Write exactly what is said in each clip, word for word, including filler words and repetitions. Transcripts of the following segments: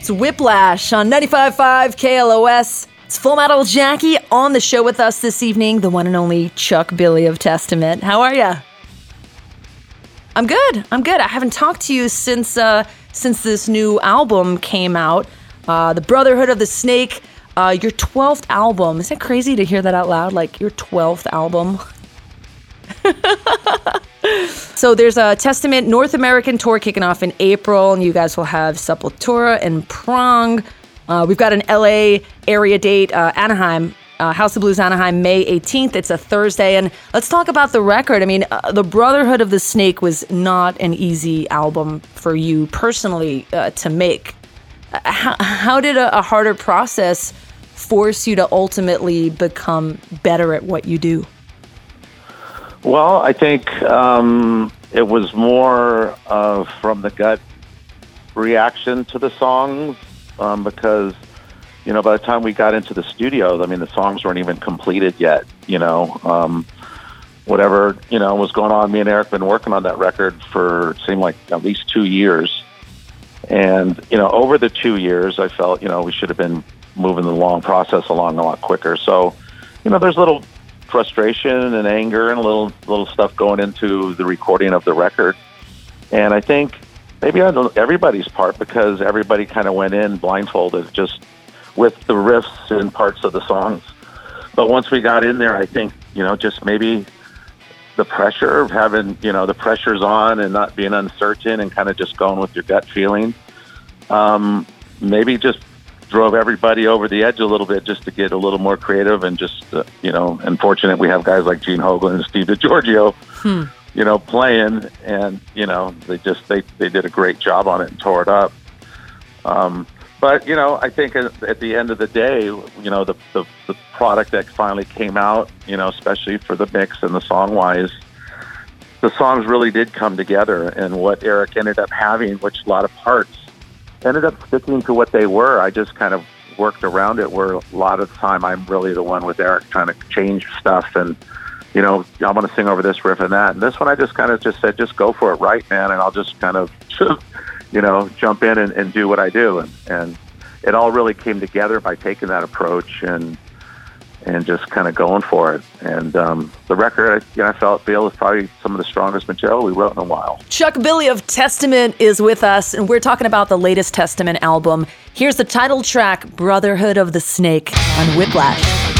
It's Whiplash on ninety-five point five K L O S. It's Full Metal Jackie on the show with us this evening, the one and only Chuck Billy of Testament. How are you? I'm good. I'm good. I haven't talked to you since uh, since this new album came out, uh, The Brotherhood of the Snake, uh, your twelfth album. Isn't it crazy to hear that out loud? Like, your twelfth album? So there's a Testament North American tour kicking off in April, and you guys will have Sepultura and Prong. Uh, we've got an L A area date, uh, Anaheim, uh, House of Blues Anaheim, May eighteenth. It's a Thursday. And let's talk about the record. I mean, uh, The Brotherhood of the Snake was not an easy album for you personally uh, to make. Uh, how, how did a, a harder process force you to ultimately become better at what you do? Well, I think um, it was more of from the gut reaction to the songs um, because, you know, by the time we got into the studio, I mean, the songs weren't even completed yet, you know. Um, whatever, you know, was going on, me and Eric been working on that record for, it seemed like at least two years. And, you know, over the two years, I felt, you know, we should have been moving the long process along a lot quicker. So, you know, there's little frustration and anger and a little little stuff going into the recording of the record. And I think maybe on everybody's part, because everybody kind of went in blindfolded just with the riffs and parts of the songs. But once we got in there, I think, you know, just maybe the pressure of having, you know, the pressure's on and not being uncertain and kind of just going with your gut feeling, um, maybe just drove everybody over the edge a little bit just to get a little more creative and just, uh, you know, unfortunate we have guys like Gene Hoglan and Steve DiGiorgio, hmm. you know, playing, and, you know, they just, they, they did a great job on it and tore it up. Um, but, you know, I think at, at the end of the day, you know, the, the, the product that finally came out, you know, especially for the mix and the song-wise, the songs really did come together, and what Eric ended up having, which a lot of parts, ended up sticking to what they were. I just kind of worked around it, where a lot of the time I'm really the one with Eric trying to change stuff and, you know, I want to sing over this riff and that. And this one I just kind of just said, just go for it, right, man, and I'll just kind of, you know, jump in and, and do what I do. And, and it all really came together by taking that approach and and just kind of going for it. And um, the record, I, you know, I felt feel is probably some of the strongest material we wrote in a while. Chuck Billy of Testament is with us, and we're talking about the latest Testament album. Here's the title track, Brotherhood of the Snake, on Whiplash.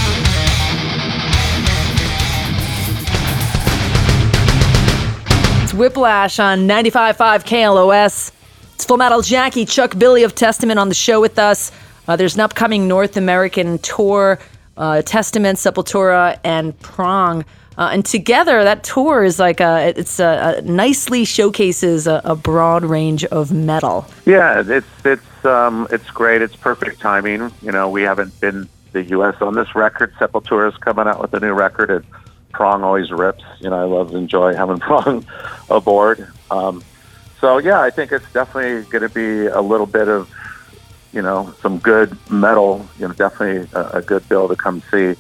It's Whiplash on ninety-five point five K L O S. It's Full Metal Jackie, Chuck Billy of Testament on the show with us. Uh, there's an upcoming North American tour, Uh, Testament, Sepultura, and Prong, uh, and together that tour is like a, it's a, a nicely showcases a, a broad range of metal. Yeah, it's it's um, it's great. It's perfect timing. You know, we haven't been the U S on this record. Sepultura is coming out with a new record, and Prong always rips. You know, I love enjoy having Prong aboard. Um, so yeah, I think it's definitely going to be a little bit of, you know, some good metal, you know, definitely a, a good bill to come see.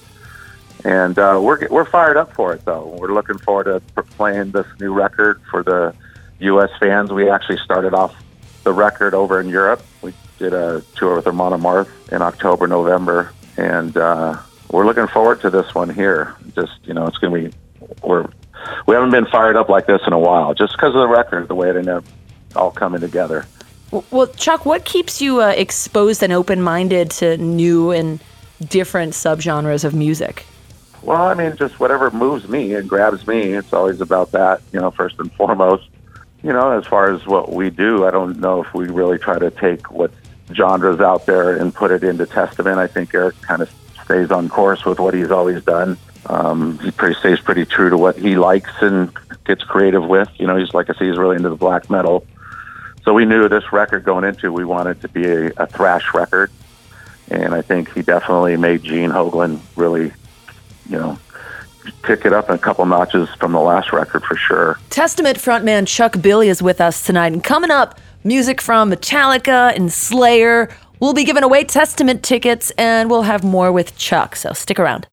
And uh, we're we're fired up for it, though. We're looking forward to playing this new record for the U S fans. We actually started off the record over in Europe. We did a tour with Amon Amarth in October, November, and uh, we're looking forward to this one here. Just, you know, it's going to be, we're, we haven't been fired up like this in a while, just because of the record, the way it ended up all coming together. Well, Chuck, what keeps you uh, exposed and open-minded to new and different subgenres of music? Well, I mean, just whatever moves me and grabs me. It's always about that, you know, first and foremost. You know, as far as what we do, I don't know if we really try to take what genres out there and put it into Testament. I think Eric kind of stays on course with what he's always done. Um, he pretty stays pretty true to what he likes and gets creative with. You know, he's, like I say, he's really into the black metal. So we knew this record going into, we wanted to be a, a thrash record. And I think he definitely made Gene Hoglan really, you know, pick it up a couple notches from the last record for sure. Testament frontman Chuck Billy is with us tonight. And coming up, music from Metallica and Slayer. We'll be giving away Testament tickets, and we'll have more with Chuck. So stick around.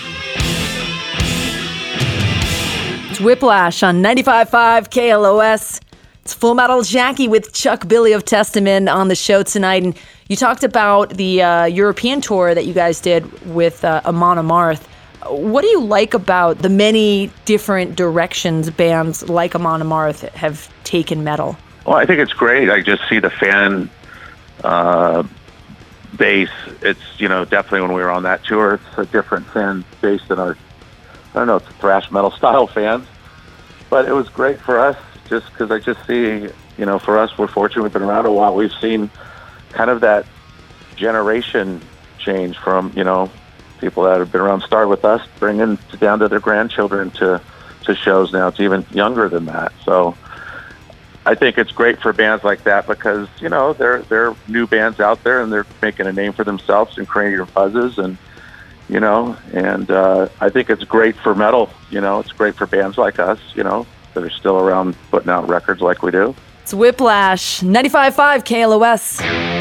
It's Whiplash on ninety-five point five K L O S. It's Full Metal Jackie with Chuck Billy of Testament on the show tonight. And You talked about the uh, European tour that you guys did with uh, Amon Amarth. What do you like about the many different directions bands like Amon Amarth have taken metal? Well, I think it's great. I just see the fan uh, base. It's, you know, definitely when we were on that tour, it's a different fan base than our, I don't know, it's thrash metal style fans. But it was great for us just because I just see, you know, for us, we're fortunate we've been around a while. We've seen kind of that generation change from, you know, people that have been around, start with us, bringing down to their grandchildren to, to shows now. It's even younger than that. So I think it's great for bands like that because, you know, they're, they're new bands out there and they're making a name for themselves and creating buzzes and, you know, and uh, I think it's great for metal. You know, it's great for bands like us, you know, that are still around putting out records like we do. It's Whiplash, ninety-five point five K L O S.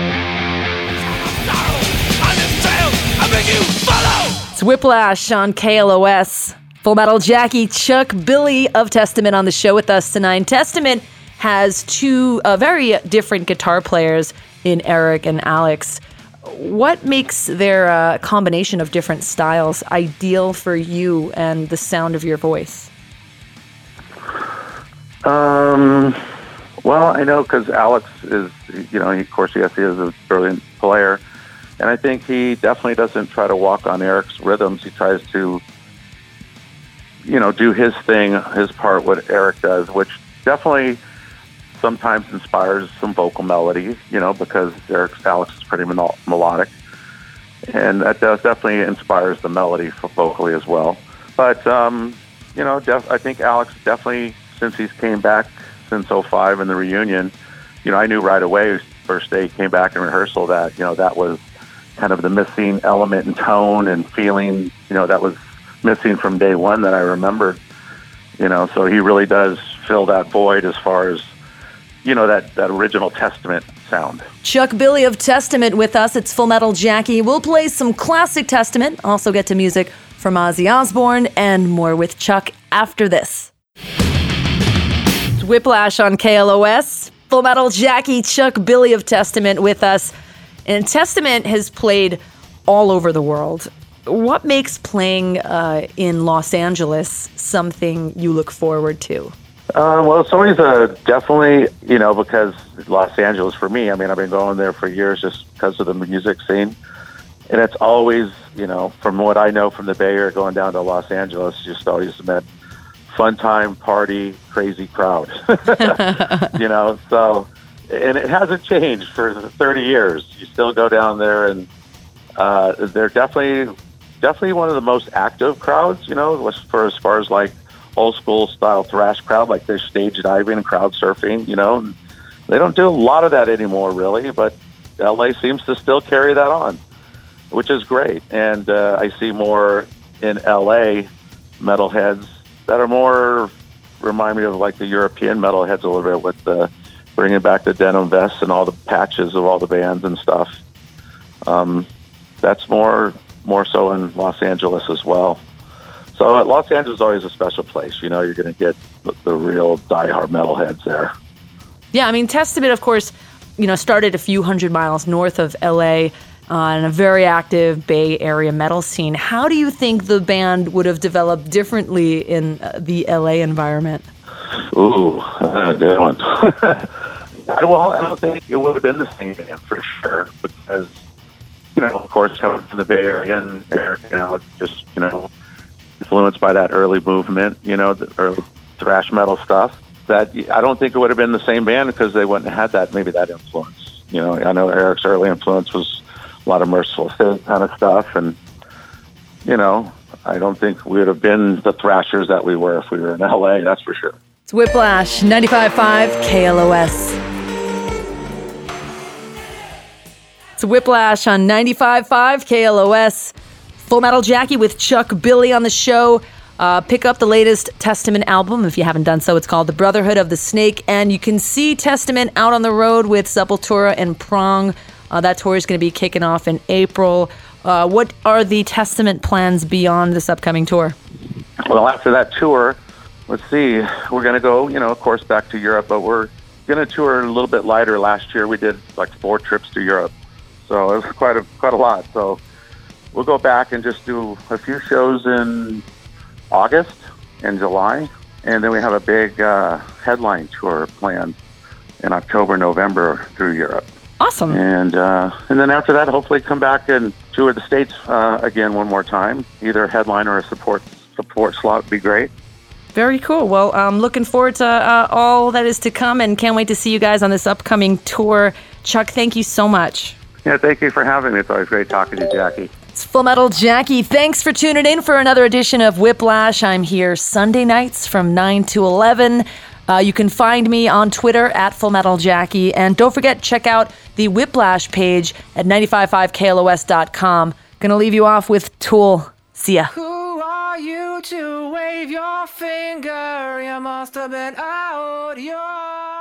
It's Whiplash on K L O S. Full Metal Jackie, Chuck Billy of Testament on the show with us tonight. Testament has two uh, very different guitar players in Eric and Alex. What makes their uh, combination of different styles ideal for you and the sound of your voice? Um, well, I know because Alex is, you know, he, of course, yes, he is a brilliant player. And I think he definitely doesn't try to walk on Eric's rhythms. He tries to, you know, do his thing, his part, what Eric does, which definitely sometimes inspires some vocal melodies, you know, because Eric's, Alex is pretty mel- melodic. And that does definitely inspires the melody for vocally as well. But, um, you know, def- I think Alex definitely, since he's came back since oh five in the reunion, you know, I knew right away, first day he came back in rehearsal, that, you know, that was kind of the missing element and tone and feeling, you know, that was missing from day one that I remembered, you know, so he really does fill that void as far as, you know, that, that original Testament sound. Chuck Billy of Testament with us. It's Full Metal Jackie. We'll play some classic Testament, also get to music from Ozzy Osbourne, and more with Chuck after this. It's Whiplash on K L O S. Full Metal Jackie, Chuck Billy of Testament with us. And Testament has played all over the world. What makes playing uh, in Los Angeles something you look forward to? Uh, well, it's always a definitely, you know, because Los Angeles for me, I mean, I've been going there for years just because of the music scene. And it's always, you know, from what I know from the Bay Area going down to Los Angeles, just always meant fun time, party, crazy crowd, you know, so, and it hasn't changed for thirty years. You still go down there and uh, they're definitely, definitely one of the most active crowds, you know, for as far as like old school style thrash crowd, like they're stage diving and crowd surfing, you know, and they don't do a lot of that anymore really, but L A seems to still carry that on, which is great. And uh, I see more in L A metalheads that are more, remind me of like the European metalheads a little bit with the bringing back the denim vests and all the patches of all the bands and stuff. Um, that's more more so in Los Angeles as well. So uh, Los Angeles is always a special place. You know, you're going to get the, the real diehard metalheads there. Yeah, I mean, Testament, of course, you know, started a few hundred miles north of L A uh, in a very active Bay Area metal scene. How do you think the band would have developed differently in uh, the L A environment? Ooh, uh, good one. Well, I don't think it would have been the same band for sure because, you know, of course, coming from the Bay Area and Eric, you know, just, you know, influenced by that early movement, you know, the early thrash metal stuff, that I don't think it would have been the same band because they wouldn't have had that, maybe that influence. You know, I know Eric's early influence was a lot of Merciful Fate kind of stuff. And, you know, I don't think we would have been the thrashers that we were if we were in L A, that's for sure. It's Whiplash, ninety-five point five K L O S. It's Whiplash on ninety-five point five K L O S. Full Metal Jackie with Chuck Billy on the show. Uh, pick up the latest Testament album if you haven't done so. It's called The Brotherhood of the Snake, and you can see Testament out on the road with Sepultura and Prong. Uh, that tour is going to be kicking off in April. Uh, what are the Testament plans beyond this upcoming tour? Well, after that tour, let's see, we're going to go, you know, of course, back to Europe, but we're going to tour a little bit lighter. Last year we did like four trips to Europe. So it was quite a quite a lot. So we'll go back and just do a few shows in August and July, and then we have a big uh, headline tour planned in October, November through Europe. Awesome. And uh, and then after that, hopefully come back and tour the States uh, again one more time. Either a headline or a support support slot would be great. Very cool. Well, I'm looking forward to uh, all that is to come, and can't wait to see you guys on this upcoming tour. Chuck, thank you so much. Yeah, thank you for having me. It's always great talking to you, Jackie. It's Full Metal Jackie. Thanks for tuning in for another edition of Whiplash. I'm here Sunday nights from nine to eleven. Uh, you can find me on Twitter at Full Metal Jackie. And don't forget, check out the Whiplash page at nine five five K L O S dot com. Gonna leave you off with Tool. See ya. Who are you to wave your finger? You must have been out your